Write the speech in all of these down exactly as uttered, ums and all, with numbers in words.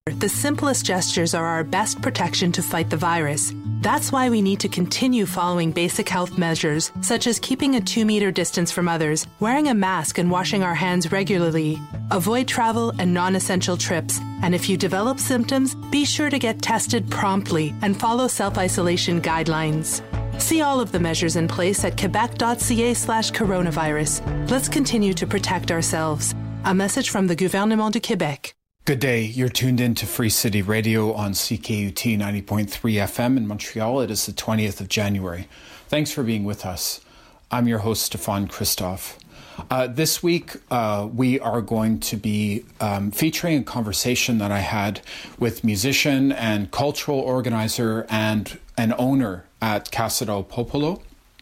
The simplest gestures are our best protection to fight the virus. That's why we need to continue following basic health measures, such as keeping a two-meter distance from others, wearing a mask and washing our hands regularly. Avoid travel and non-essential trips, and if you develop symptoms, be sure to get tested promptly and follow self-isolation guidelines. See all of the measures in place at quebec.ca slash coronavirus. Let's continue to protect ourselves. A message from the Gouvernement du Québec. Good day. You're tuned in to Free City Radio on C K U T ninety point three F M in Montreal. It is the twentieth of January. Thanks for being with us. I'm your host, Stefan Christoff. Uh, this week, uh, we are going to be um, featuring a conversation that I had with musician and cultural organizer and an owner at Casa del Popolo,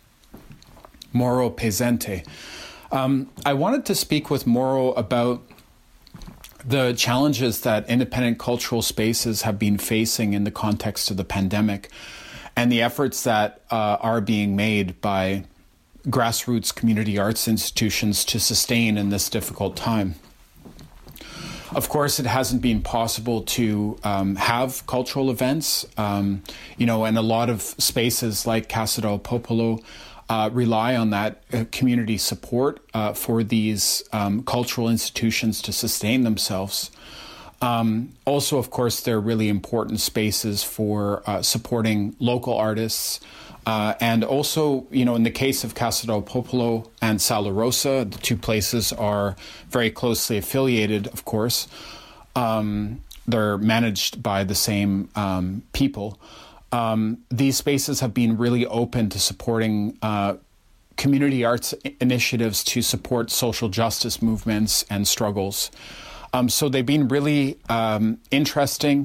Mauro Pezzente. Um, I wanted to speak with Mauro about the challenges that independent cultural spaces have been facing in the context of the pandemic and the efforts that uh, are being made by grassroots community arts institutions to sustain in this difficult time. Of course, it hasn't been possible to um, have cultural events, um, you know, and a lot of spaces like Casa del Popolo Uh, rely on that uh, community support uh, for these um, cultural institutions to sustain themselves. Um, also, of course, they're really important spaces for uh, supporting local artists. Uh, and also, you know, in the case of Casa del Popolo and Sala Rosa, the two places are very closely affiliated, of course. Um, they're managed by the same um, people. Um, these spaces have been really open to supporting uh, community arts initiatives to support social justice movements and struggles. Um, so they've been really um, interesting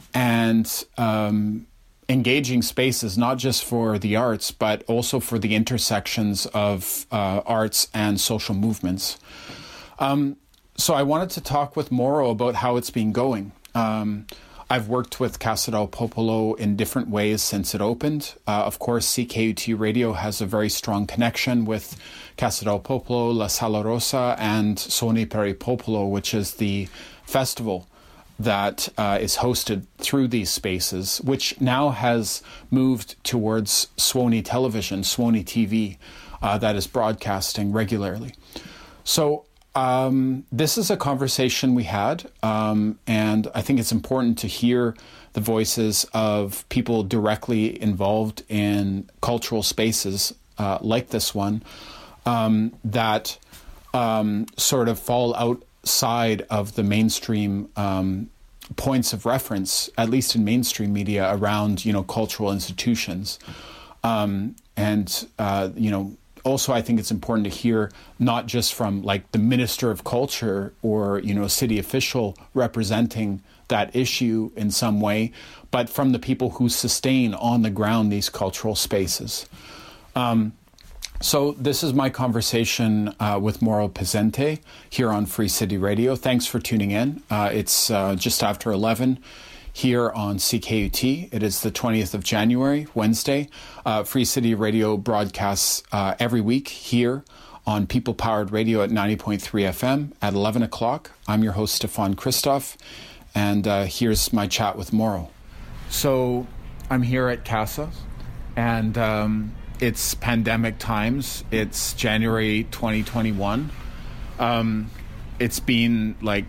and um, engaging spaces, not just for the arts, but also for the intersections of uh, arts and social movements. Um, so I wanted to talk with Mauro about how it's been going. Um, I've worked with Casa del Popolo in different ways since it opened. Uh, of course, C K U T Radio has a very strong connection with Casa del Popolo, La Sala Rosa, and Suoni per il Popolo, which is the festival that uh, is hosted through these spaces, which now has moved towards Suoni Television, Suoni T V, uh, that is broadcasting regularly. So Um, this is a conversation we had, um, and I think it's important to hear the voices of people directly involved in cultural spaces uh, like this one um, that um, sort of fall outside of the mainstream um, points of reference, at least in mainstream media, around, you know, cultural institutions. Um, and, uh, you know, Also, I think it's important to hear not just from like the Minister of Culture or, you know, a city official representing that issue in some way, but from the people who sustain on the ground these cultural spaces. Um, so this is my conversation uh, with Mauro Pezzente here on Free City Radio. Thanks for tuning in. Uh, it's uh, just after eleven. Here on C K U T. It is the twentieth of January, Wednesday. Uh, Free City Radio broadcasts uh, every week here on People Powered Radio at ninety point three F M at eleven o'clock. I'm your host, Stefan Christoff, and uh, here's my chat with Mauro. So I'm here at Casa, and um, it's pandemic times. It's January twenty twenty-one. Um, it's been like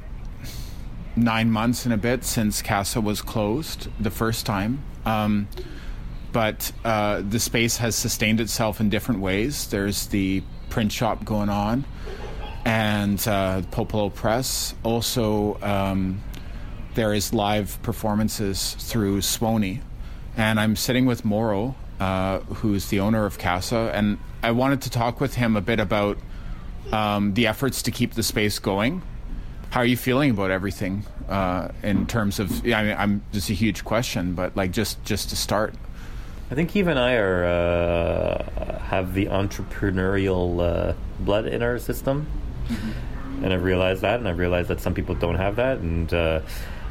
nine months and a bit since Casa was closed the first time. Um, but uh, the space has sustained itself in different ways. There's the print shop going on and uh, Popolo Press. Also, um, there is live performances through Suoni. And I'm sitting with Mauro, uh, who's the owner of Casa. And I wanted to talk with him a bit about um, the efforts to keep the space going. How are you feeling about everything uh, in terms of, yeah, I mean, I'm just a huge question, but like just, just to start. I think Eve and I are uh, have the entrepreneurial uh, blood in our system, mm-hmm. and I've realized that, and I've realized that some people don't have that. And uh,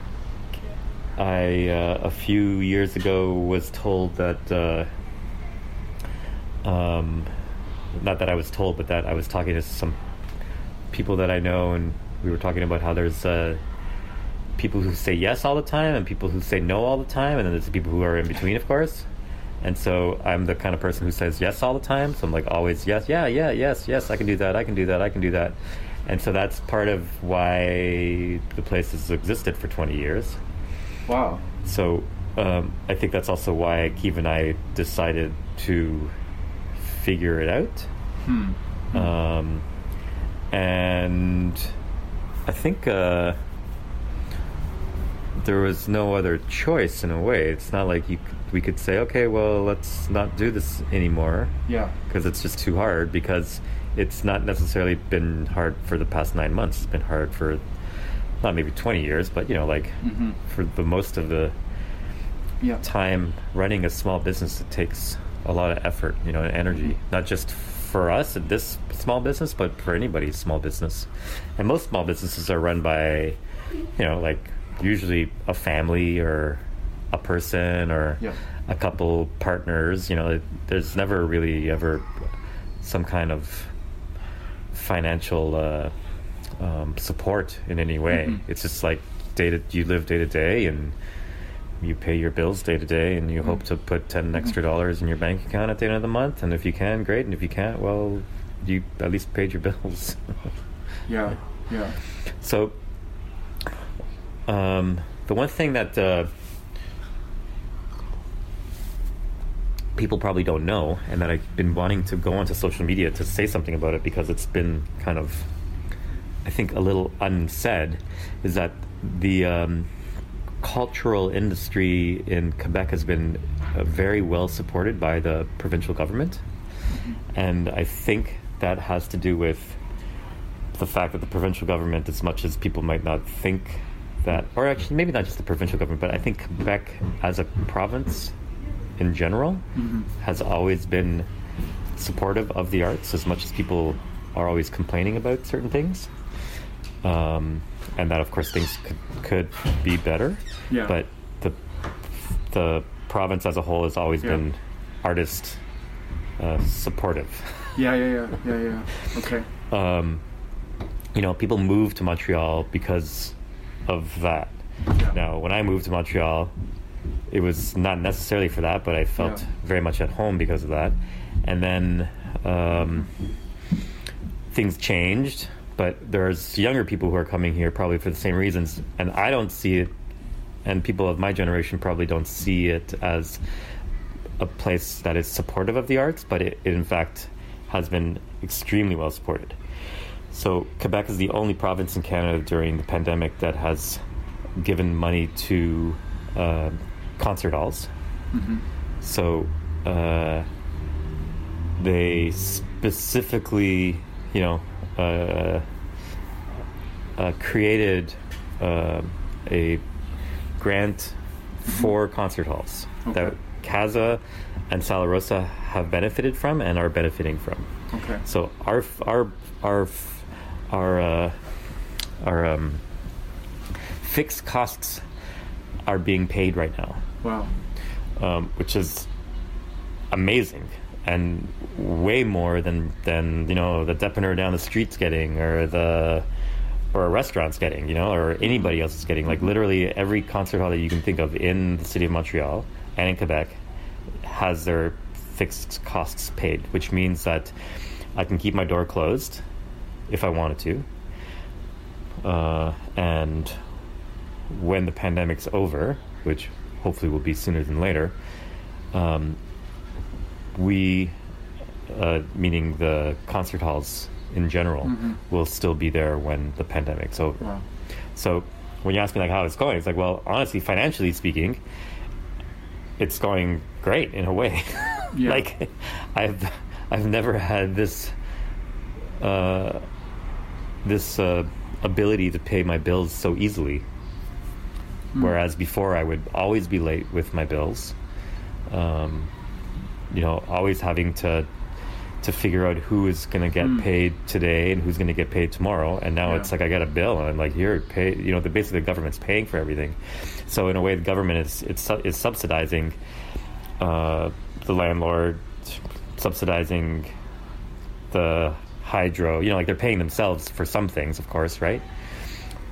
I uh, a few years ago was told that, uh, um, not that I was told, but that I was talking to some people that I know, and we were talking about how there's uh, people who say yes all the time and people who say no all the time, and then there's the people who are in between, of course. And so I'm the kind of person who says yes all the time. So I'm like always yes, yeah, yeah, yes, yes, I can do that, I can do that, I can do that. And so that's part of why the place has existed for twenty years. Wow. So um, I think that's also why Keith and I decided to figure it out. Hmm. Hmm. Um, and I think uh, there was no other choice in a way. It's not like you could, we could say, okay, well, let's not do this anymore. Yeah. Because it's just too hard, because it's not necessarily been hard for the past nine months. It's been hard for not maybe twenty years, but, you know, like mm-hmm. for the most of the yeah. time running a small business, it takes a lot of effort, you know, and energy, mm-hmm. not just for us at this small business, but for anybody's small business. And most small businesses are run by, you know, like usually a family or a person or yeah. a couple partners. You know, there's never really ever some kind of financial uh, um, support in any way. Mm-hmm. It's just like day to, you live day to day, and you pay your bills day to day, and you mm-hmm. hope to put ten extra dollars in your bank account at the end of the month. And if you can, great. And if you can't, well, you at least paid your bills. yeah, yeah. So, um, the one thing that uh, people probably don't know, and that I've been wanting to go onto social media to say something about it, because it's been kind of, I think, a little unsaid, is that the um, cultural industry in Quebec has been uh, very well supported by the provincial government. Mm-hmm. And I think that has to do with the fact that the provincial government, as much as people might not think that, or actually maybe not just the provincial government, but I think Quebec as a province in general mm-hmm. has always been supportive of the arts, as much as people are always complaining about certain things. Um, and that, of course, things could, could be better. Yeah. But the the province as a whole has always yeah. been artist uh, supportive. Yeah, yeah, yeah, yeah, yeah. Okay. Um, you know, people move to Montreal because of that. Yeah. Now, when I moved to Montreal, it was not necessarily for that, but I felt yeah. very much at home because of that. And then um, things changed, but there's younger people who are coming here probably for the same reasons, and I don't see it, and people of my generation probably don't see it as a place that is supportive of the arts, but it, it in fact has been extremely well supported. So Quebec is the only province in Canada during the pandemic that has given money to uh, concert halls. Mm-hmm. So uh, they specifically, you know, uh, uh, created uh, a grant for concert halls okay. that Casa and Sala Rosa have benefited from and are benefiting from. Okay. So our our our our uh, our um, fixed costs are being paid right now. Wow. Um, which is amazing, and way more than than you know the depanneur down the street's getting, or the or a restaurant's getting, you know, or anybody else is getting. Like literally every concert hall that you can think of in the city of Montreal and in Quebec has their fixed costs paid, which means that I can keep my door closed if I wanted to, uh, and when the pandemic's over, which hopefully will be sooner than later, um, we, uh, meaning the concert halls in general, mm-hmm. will still be there when the pandemic's over. Wow. So when you ask me like how it's going, it's like, well, honestly, financially speaking, it's going great in a way. Yeah. Like I've I've never had this uh, this uh, ability to pay my bills so easily. Mm. Whereas before I would always be late with my bills. Um, you know, always having to to figure out who is going to get mm. paid today and who's going to get paid tomorrow. And now yeah. it's like I got a bill and I'm like, here, pay. You know, the, basically the government's paying for everything. So in a way, the government is it's is subsidizing uh, the landlord, subsidizing the hydro. You know, like they're paying themselves for some things, of course, right?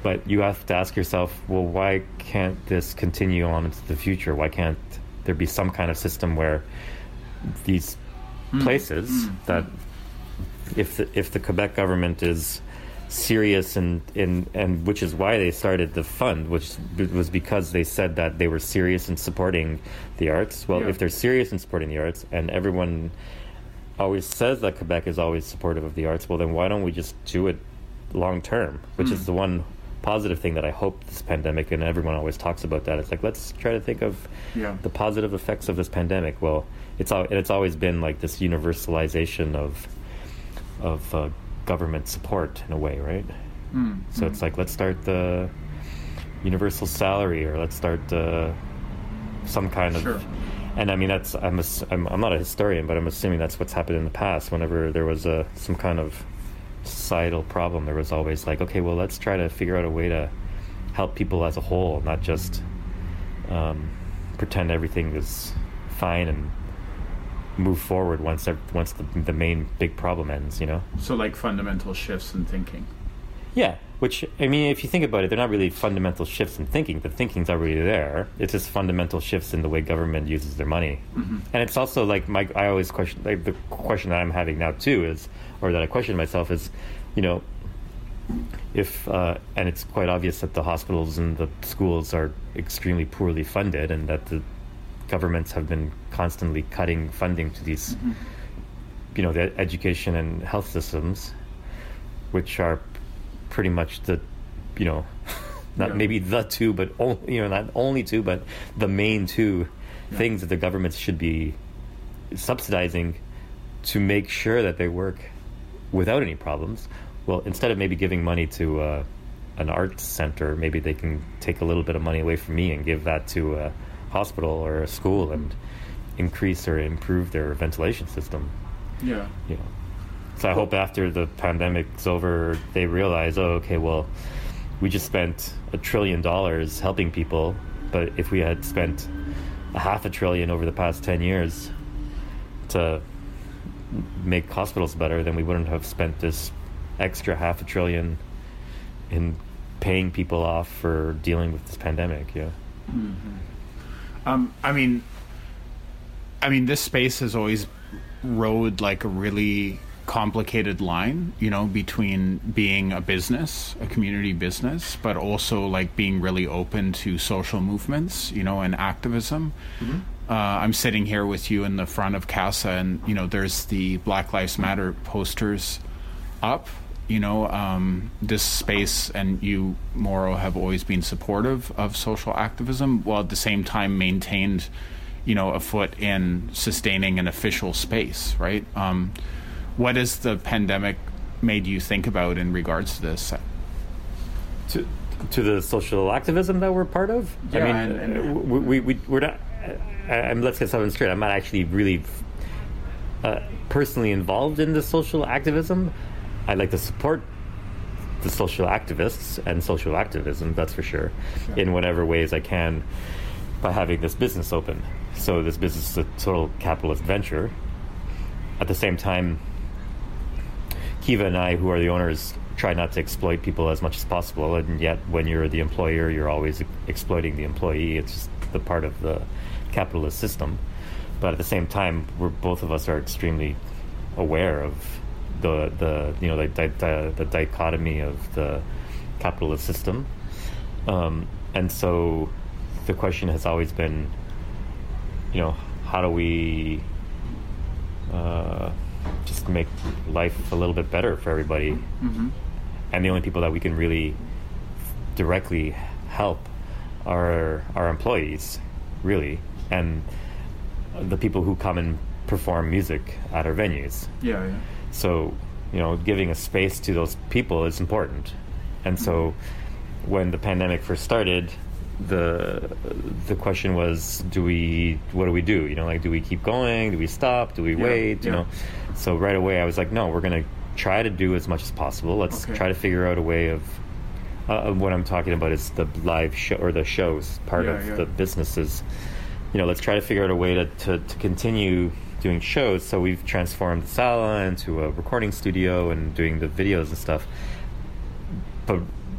But you have to ask yourself, well, why can't this continue on into the future? Why can't there be some kind of system where these mm. places mm. that, if the, if the Quebec government is serious and in and which is why they started the fund, which was because they said that they were serious in supporting the arts. Well, yeah. if they're serious in supporting the arts, and everyone always says that Quebec is always supportive of the arts, well, then why don't we just do it long term? Which mm. is the one positive thing that I hope this pandemic, and everyone always talks about that. It's like, let's try to think of yeah. the positive effects of this pandemic. Well, it's al- it's always been like this universalization of of uh, government support in a way, right? Mm. So mm. it's like, let's start the universal salary, or let's start uh, some kind sure. of. And I mean, that's I'm, ass- I'm I'm not a historian, but I'm assuming that's what's happened in the past. Whenever there was a some kind of societal problem, there was always like, okay, well, let's try to figure out a way to help people as a whole, not just um, pretend everything is fine and move forward once once the, the main big problem ends, you know? So like fundamental shifts in thinking. Yeah, which, I mean, if you think about it, they're not really fundamental shifts in thinking. The thinking's already there. It's just fundamental shifts in the way government uses their money. Mm-hmm. And it's also like, my I always question, like the question that I'm having now too is, or that I question myself is, you know, if, uh, and it's quite obvious that the hospitals and the schools are extremely poorly funded, and that the governments have been constantly cutting funding to these, mm-hmm. you know, the education and health systems, which are pretty much the, you know, not yeah. maybe the two, but only, you know, not only two, but the main two yeah. things that the governments should be subsidizing to make sure that they work without any problems. Well, instead of maybe giving money to uh, an arts center, maybe they can take a little bit of money away from me and give that to a hospital or a school and increase or improve their ventilation system. Yeah. You know. So I hope after the pandemic's over, they realize, oh, okay, well, we just spent a trillion dollars helping people, but if we had spent a half a trillion over the past ten years to make hospitals better, then we wouldn't have spent this extra half a trillion in paying people off for dealing with this pandemic. Yeah. Mm-hmm. Um, I mean, I mean, this space has always rode like a really complicated line, you know, between being a business, a community business, but also like being really open to social movements, you know, and activism. Mm-hmm. Uh, I'm sitting here with you in the front of CASA, and, you know, there's the Black Lives Matter posters up. You know, um, this space and you, Mauro, have always been supportive of social activism, while at the same time maintained, you know, a foot in sustaining an official space, right? Um, what has the pandemic made you think about in regards to this? To to the social activism that we're part of? Yeah, I mean, and, and, we, we, we, we're not... I, I'm, let's get something straight. I'm not actually really uh, personally involved in the social activism. I like to support the social activists and social activism, that's for sure, yeah. in whatever ways I can by having this business open. So this business is a total capitalist venture. At the same time, Kiva and I, who are the owners, try not to exploit people as much as possible, and yet when you're the employer, you're always exploiting the employee. It's just the part of the capitalist system. But at the same time, we're both of us are extremely aware of the the you know the the, the dichotomy of the capitalist system, um, and so the question has always been, you know, how do we uh, just make life a little bit better for everybody? Mm-hmm. And the only people that we can really directly help are our employees, really, and the people who come and perform music at our venues. Yeah, yeah. So, you know, giving a space to those people is important. And so when the pandemic first started, the the question was, do we, what do we do? You know, like, do we keep going? Do we stop? Do we yeah, wait? You yeah. know? So right away I was like, no, we're going to try to do as much as possible. Let's okay. try to figure out a way of, uh, what I'm talking about is the live show, or the shows part yeah, of yeah. the businesses. You know, let's try to figure out a way to, to, to continue doing shows. So we've transformed the sala into a recording studio and doing the videos and stuff. But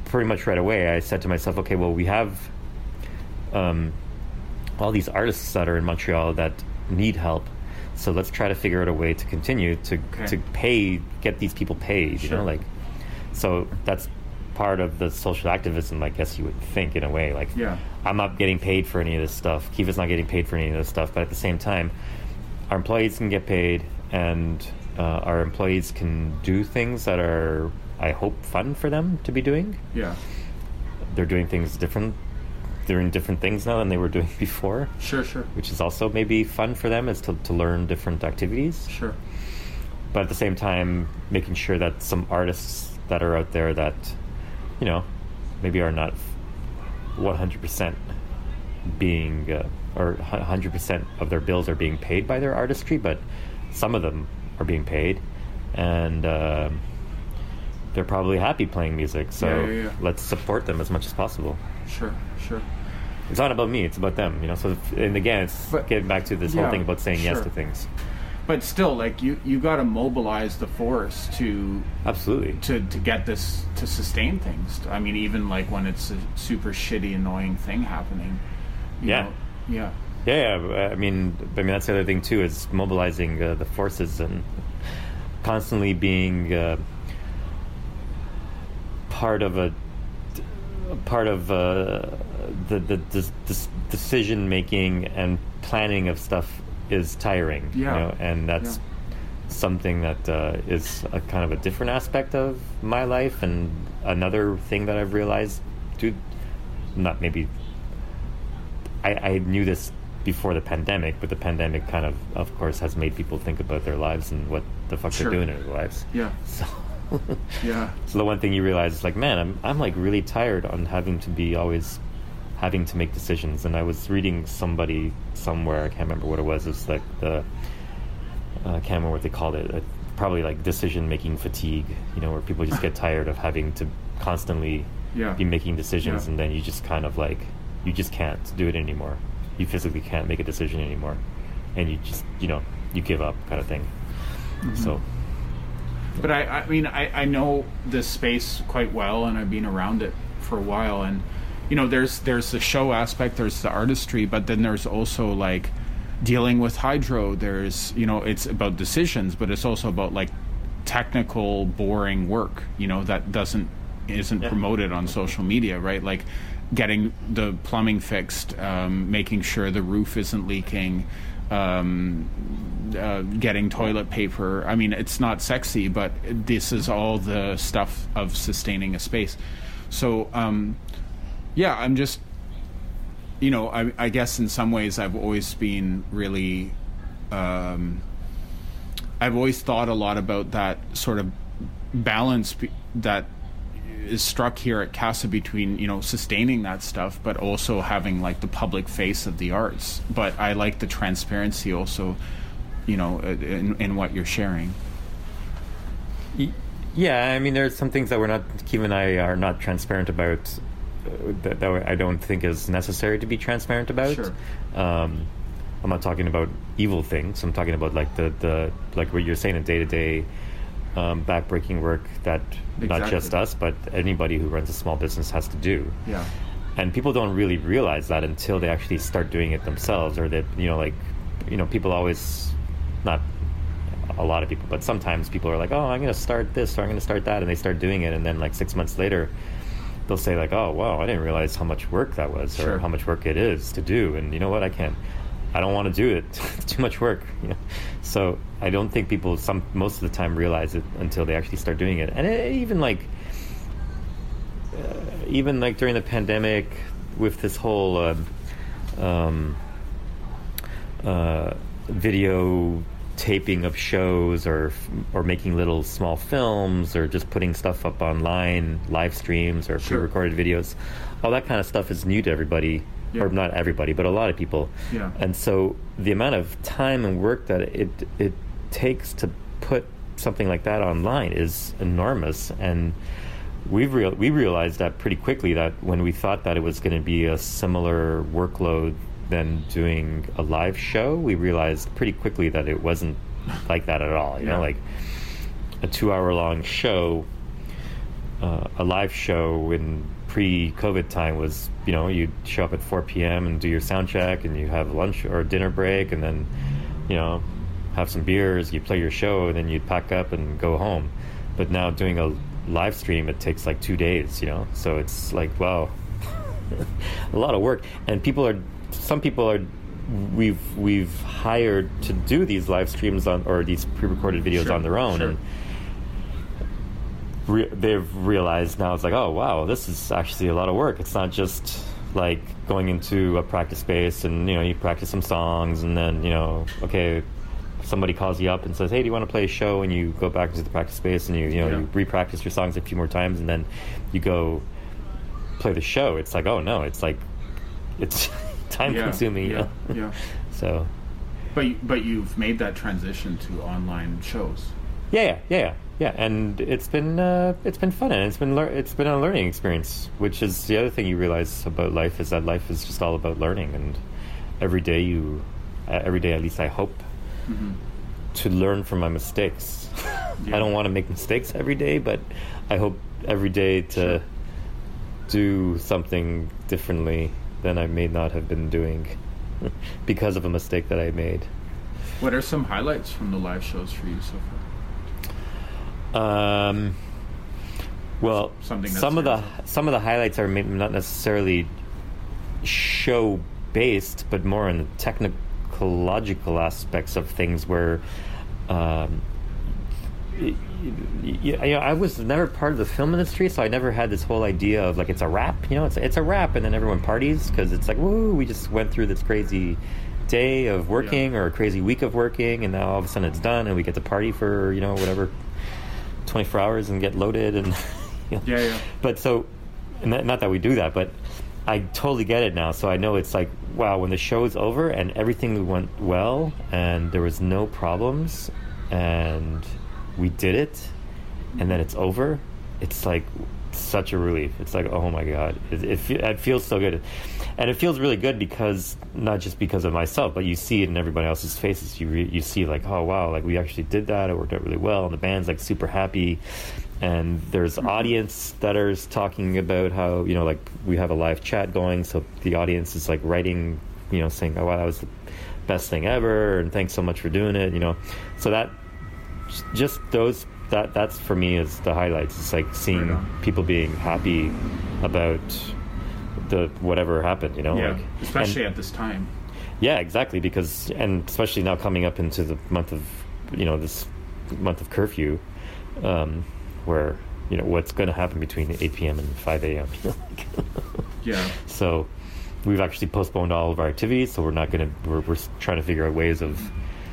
pretty much right away, I said to myself, okay, well, we have um, all these artists that are in Montreal that need help. So let's try to figure out a way to continue to Okay. to pay, get these people paid. You Sure. know, like, so that's part of the social activism, I guess you would think, in a way. Like, Yeah. I'm not getting paid for any of this stuff. Kiva's not getting paid for any of this stuff. But at the same time, our employees can get paid, and uh, our employees can do things that are, I hope, fun for them to be doing. Yeah. They're doing things different. They're in different things now than they were doing before, Sure, sure. which is also maybe fun for them, is to, to learn different activities. Sure. But at the same time, making sure that some artists that are out there that, you know, maybe are not one hundred percent being, uh, or one hundred percent of their bills are being paid by their artistry, but some of them are being paid, and uh, they're probably happy playing music, so Yeah, yeah, yeah. let's support them as much as possible. Sure, sure. It's not about me, it's about them, you know. So, if, and again, it's But- getting back to this yeah, whole thing about saying yes sure. to things. But still, like, you, you got to mobilize the force to Absolutely. to to get this to sustain things. I mean, even like when it's a super shitty, annoying thing happening. you Yeah. know, yeah. Yeah, yeah, I mean, I mean that's the other thing too, is mobilizing uh, the forces and constantly being uh, part of a part of uh, the the this, this decision making and planning of stuff is tiring. Yeah. You know, and that's Yeah. something that uh, is a kind of a different aspect of my life, and another thing that I've realized, dude, not maybe. I, I knew this before the pandemic, but the pandemic kind of, of course, has made people think about their lives and what the fuck Sure. they're doing in their lives. Yeah. So, Yeah. so the one thing you realize is like, man, I'm I'm like really tired on having to be always having to make decisions. And I was reading somebody somewhere, I can't remember what it was. It's like the uh, I can't remember what they called it. Uh, probably like decision making fatigue. You know, where people just get tired of having to constantly Yeah. be making decisions, Yeah. and then you just kind of like you just can't do it anymore. You physically can't make a decision anymore, and you just you know you give up, kind of thing. Mm-hmm. So But I, I mean, I, I know this space quite well, and I've been around it for a while. And you know, there's there's the show aspect, there's the artistry, but then there's also like dealing with hydro. There's you know, it's about decisions, but it's also about like technical, boring work. You know, that doesn't isn't Yeah. promoted on social media, right? Like getting the plumbing fixed, um, making sure the roof isn't leaking. Um, uh, getting toilet paper. I mean, it's not sexy, but this is all the stuff of sustaining a space. So, um, yeah, I'm just, you know, I, I guess in some ways I've always been really, um, I've always thought a lot about that sort of balance be- that is struck here at CASA between, you know, sustaining that stuff, but also having like the public face of the arts. But I like the transparency also, you know, in, in what you're sharing. Y- yeah, I mean, there's some things that we're not, Kiva and I are not transparent about, uh, that, that I don't think is necessary to be transparent about. Sure. Um, I'm not talking about evil things. I'm talking about like the, the like what you're saying, the day-to-day um, backbreaking work that not Exactly. just us, but anybody who runs a small business has to do. Yeah. And people don't really realize that until they actually start doing it themselves, or that, you know, like, you know, people always, not a lot of people, but sometimes people are like, oh, I'm going to start this, or I'm going to start that, and they start doing it, and then like six months later, they'll say like, oh, wow, I didn't realize how much work that was, Sure. or how much work it is to do, and you know what, I can't, I don't want to do it, it's too much work, you know. So I don't think people, some most of the time, realize it until they actually start doing it. And it, even like, uh, even like during the pandemic, with this whole uh, um, uh, video taping of shows, or or making little small films, or just putting stuff up online, live streams, or Sure. pre-recorded videos, all that kind of stuff is new to everybody. Yeah. Or not everybody, but a lot of people. Yeah. And so the amount of time and work that it it takes to put something like that online is enormous. And we've real we realized that pretty quickly, that when we thought that it was going to be a similar workload than doing a live show, we realized pretty quickly that it wasn't like that at all. You Yeah. know, like a two-hour long show uh, a live show in pre-COVID time was, you know, you'd show up at four p.m. and do your sound check, and you have lunch or dinner break, and then, you know, have some beers, you play your show, and then you'd pack up and go home. But now doing a live stream, it takes like two days, you know, so it's like, wow, a lot of work. And people are, some people are, we've we've hired to do these live streams on, or these pre-recorded videos sure, on their own, sure. and re- they've realized now it's like, oh wow, this is actually a lot of work. It's not just like going into a practice space and, you know, you practice some songs, and then, you know, okay, somebody calls you up and says, hey, do you want to play a show? And you go back into the practice space and you you know yeah. you re-practice your songs a few more times, and then you go play the show. It's like, oh no, it's like, it's time yeah, consuming. Yeah, you know? yeah. So, but but you've made that transition to online shows. Yeah, yeah, yeah, yeah. And it's been uh, it's been fun, and it's been lear- it's been a learning experience. Which is the other thing you realize about life, is that life is just all about learning, and every day you, uh, every day at least I hope. Mm-hmm. To learn from my mistakes. Yeah. I don't want to make mistakes every day, but I hope every day to sure. do something differently than I may not have been doing because of a mistake that I made. What are some highlights from the live shows for you so far? Um, well, Something some of the some of the highlights are not necessarily show based, but more in the technical ecological aspects of things, where um, you, you know, I was never part of the film industry, so I never had this whole idea of like, it's a wrap, you know, it's it's a wrap, and then everyone parties because it's like, woo, we just went through this crazy day of working yeah. or a crazy week of working, and now all of a sudden it's done and we get to party for, you know, whatever, twenty-four hours and get loaded and you know. yeah yeah but so, and that, not that we do that, but I totally get it now. So I know it's like, wow, when the show's over and everything went well and there was no problems and we did it and then it's over, it's like such a relief. It's like, oh my God, it, it, it feels so good. And it feels really good because, not just because of myself, but you see it in everybody else's faces. You re, you see like, oh wow, like we actually did that. It worked out really well. And the band's like super happy. And there's audience that are talking about how, you know, like we have a live chat going, so the audience is like writing, you know, saying, oh wow, that was the best thing ever, and thanks so much for doing it, you know. So that, just those, that that's for me is the highlights. It's like seeing right people being happy about the whatever happened, you know. Yeah, like, especially and, at this time. Yeah, exactly, because, and especially now coming up into the month of, you know, this month of curfew, um, where, you know, what's going to happen between eight p.m. and five a.m. Yeah. So we've actually postponed all of our activities, so we're not going to, we're, we're trying to figure out ways of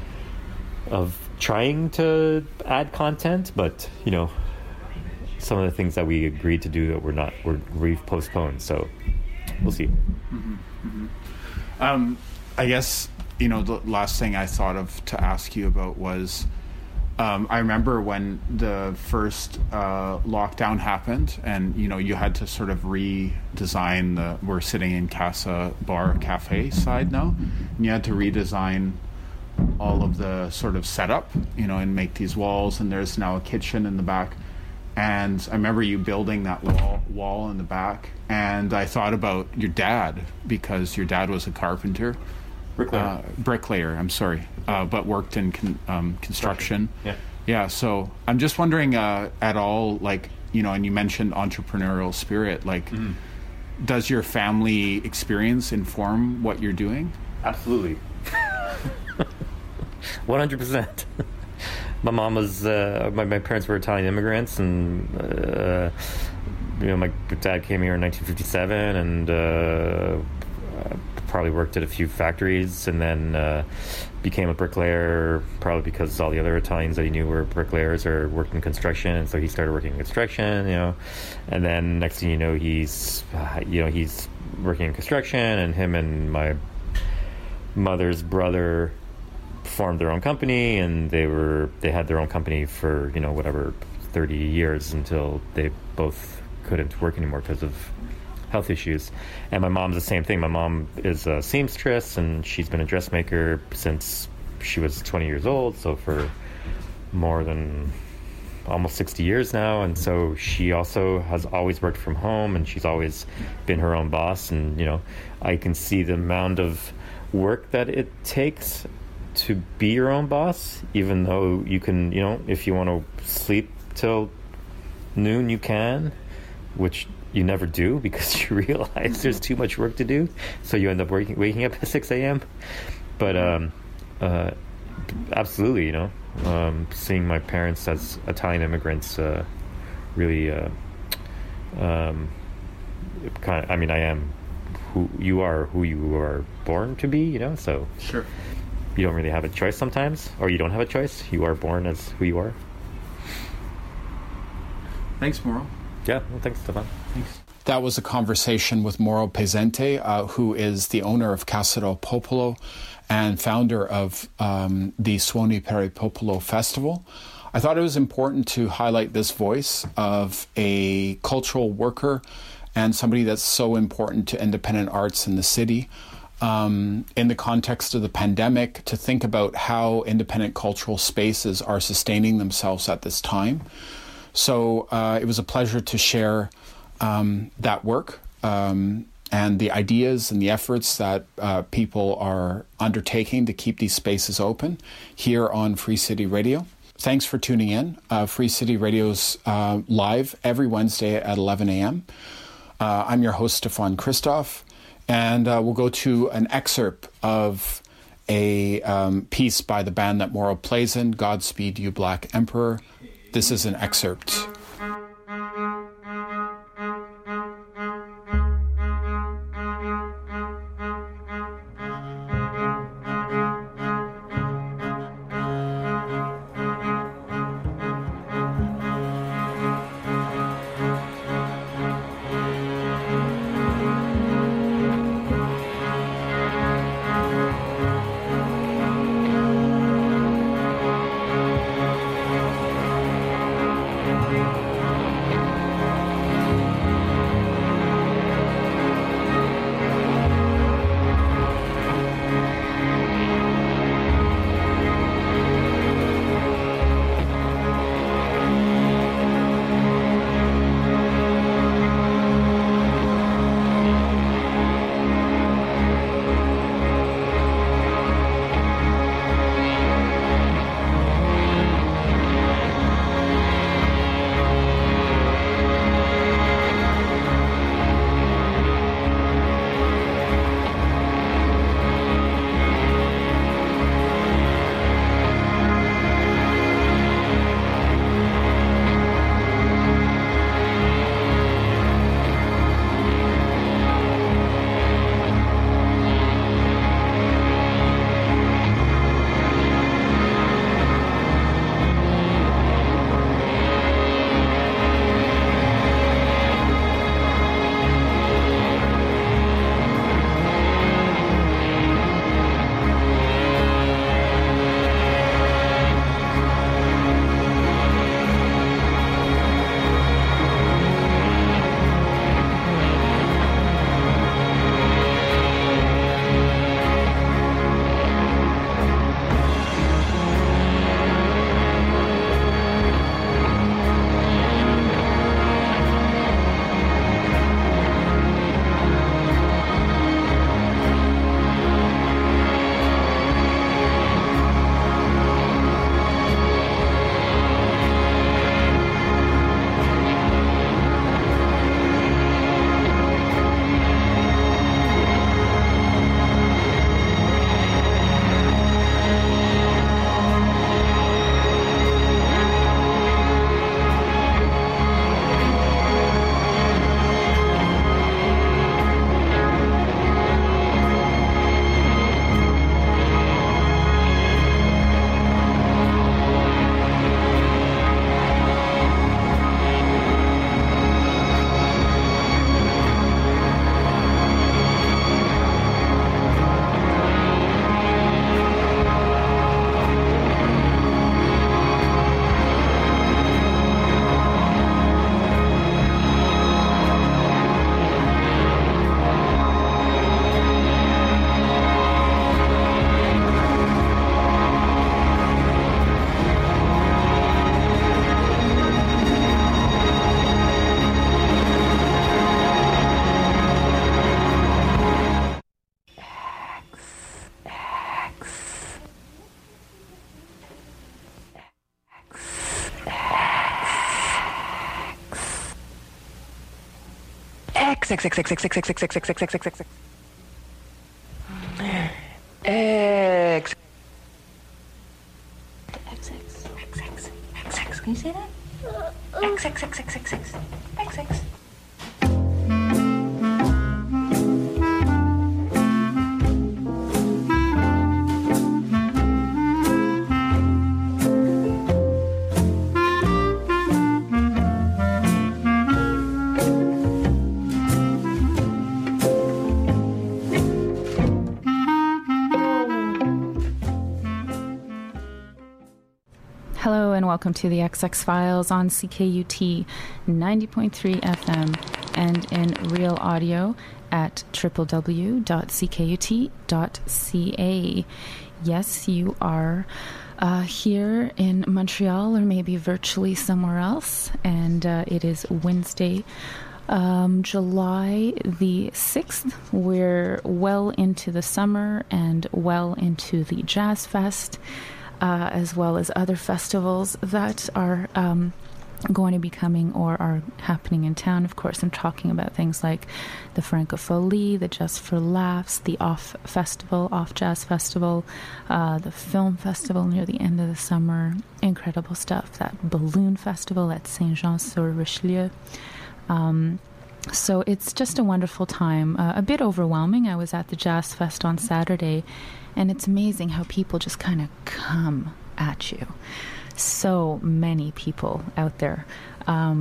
of trying to add content, but, you know, some of the things that we agreed to do that we're not, we're, we've postponed, so we'll see. Mm-hmm. Mm-hmm. Um, I guess, you know, the last thing I thought of to ask you about was, Um, I remember when the first uh, lockdown happened, and you know you had to sort of redesign the. We're sitting in Casa Bar Cafe side now, and you had to redesign all of the sort of setup, you know, and make these walls. And there's now a kitchen in the back, and I remember you building that wall wall in the back. And I thought about your dad, because your dad was a carpenter. Bricklayer. Uh, bricklayer, I'm sorry, uh, but worked in con- um, construction. Yeah. Yeah, so I'm just wondering uh, at all, like, you know, and you mentioned entrepreneurial spirit, like, mm-hmm. does your family experience inform what you're doing? Absolutely. one hundred percent. My mom was, uh, my, my parents were Italian immigrants, and, uh, you know, my dad came here in nineteen fifty-seven, and, uh, probably worked at a few factories, and then uh, became a bricklayer, probably because all the other Italians that he knew were bricklayers or worked in construction, and so he started working in construction, you know. And then next thing you know, he's, uh, you know, he's working in construction, and him and my mother's brother formed their own company, and they were they had their own company for, you know, whatever, thirty years, until they both couldn't work anymore because of health issues. And my mom's the same thing. My mom is a seamstress, and she's been a dressmaker since she was twenty years old, so for more than almost sixty years now, and so she also has always worked from home, and she's always been her own boss. And you know, I can see the amount of work that it takes to be your own boss, even though you can, you know, if you want to sleep till noon, you can, which you never do because you realize there's too much work to do, so you end up waking, waking up at six a.m. But um, uh, absolutely, you know, um, seeing my parents as Italian immigrants uh, really, uh, um, kind of, I mean, I am who you are, who you are born to be, you know, so sure. You don't really have a choice sometimes, or you don't have a choice. You are born as who you are. Thanks, Mauro. Yeah, well, thanks, Stefan. Thanks. That was a conversation with Mauro Pesente, uh, who is the owner of Casa del Popolo and founder of um, the Suoni per il Popolo Festival. I thought it was important to highlight this voice of a cultural worker and somebody that's so important to independent arts in the city. Um, in the context of the pandemic, to think about how independent cultural spaces are sustaining themselves at this time. So uh, it was a pleasure to share um, that work um, and the ideas and the efforts that uh, people are undertaking to keep these spaces open here on Free City Radio. Thanks for tuning in. Uh, Free City Radio's uh, live every Wednesday at eleven a.m. Uh, I'm your host, Stefan Christoff. And uh, we'll go to an excerpt of a um, piece by the band that Mauro plays in, Godspeed You Black Emperor. This is an excerpt. Thank you. X X X X X X X X X X X X X X. X. X X X X X X. Can you say that? X X X X X X X X. Hello and welcome to the X X Files on C K U T ninety point three F M and in real audio at w w w dot c k u t dot c a. Yes, you are uh, here in Montreal or maybe virtually somewhere else, and uh, it is Wednesday, um, July the sixth. We're well into the summer and well into the Jazz Fest. Uh, as well as other festivals that are um, going to be coming or are happening in town. Of course, I'm talking about things like the Francophonie, the Just for Laughs, the Off Festival, Off Jazz Festival, uh, the Film Festival near the end of the summer. Incredible stuff. That Balloon Festival at Saint-Jean-sur-Richelieu. Um, so it's just a wonderful time. Uh, a bit overwhelming. I was at the Jazz Fest on Saturday, and it's amazing how people just kind of come at you. So many people out there. Um,